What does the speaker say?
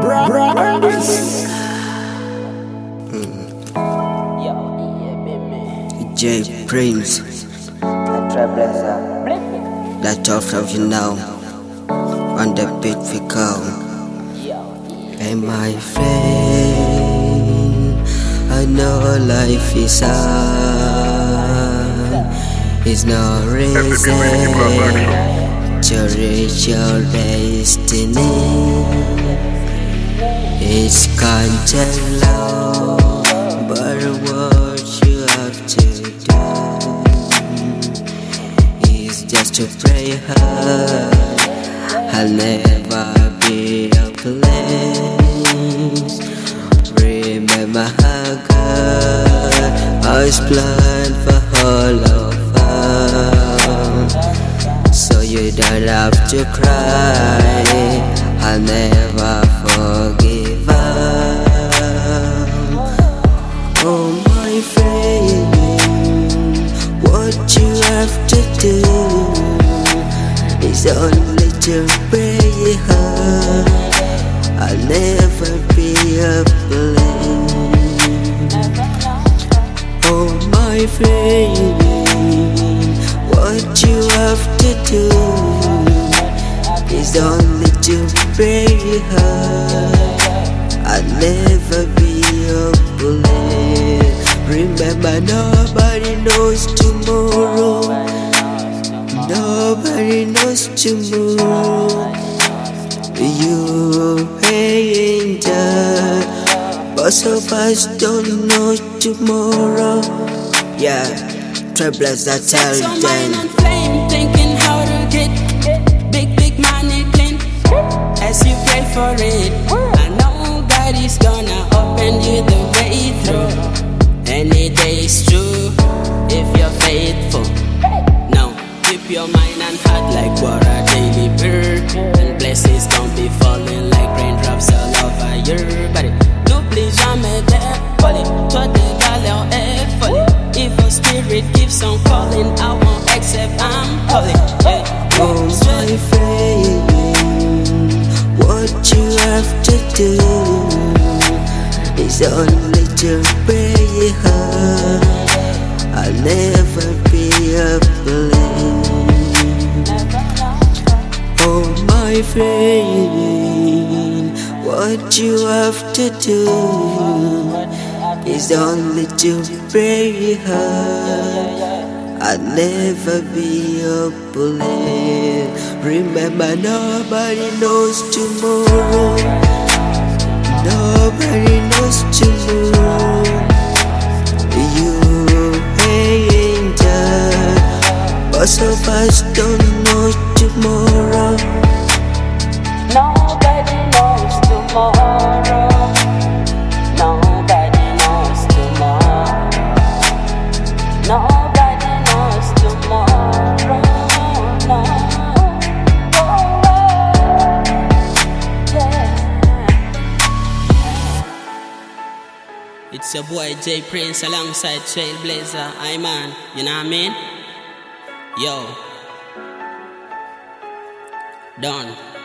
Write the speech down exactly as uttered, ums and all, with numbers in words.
J Prince, that talk of you now, on the beat we go. Hey my friend, I know life is hard. It's no reason to reach your destiny. It's content low, but what you have to do is just to pray hard. I'll never be a place. Remember how God always planned for all of us, so you don't have to cry. I'll never forgive up. Oh my friend, what you have to do is only to pray hard. I'll never be a blame. Oh my friend, what you have to do is only to pray hard. I'll never be a blame. Remember, nobody knows tomorrow. Nobody knows tomorrow. You ain't there. Most of us don't know tomorrow. Yeah, troublers that tell them. Mind on flame, thinking how to get big, big money clean. As you pray for it, I know God is gonna open you the way through. Any day is true if you're faithful. Now keep your mind and heart like water daily bird, and blessings don't be falling like raindrops all over your body. N'oublie jamais d'épauler, toi d'égaler en effort. If a spirit keeps on calling, I won't accept, I'm holy. Yeah. Oh my friend, what you have to do is only to pray hard. I'll never be a blame. Oh my friend, what you have to do is only to pray hard. I'll never be a blame. Remember, nobody knows tomorrow. Nobody knows tomorrow. You ain't there. Most of us don't know tomorrow. Nobody knows tomorrow. Nobody knows tomorrow. Nobody knows tomorrow. No. Oh, yeah. It's your boy J Prince alongside Trailblazer. Aye man, you know what I mean? Yo, done.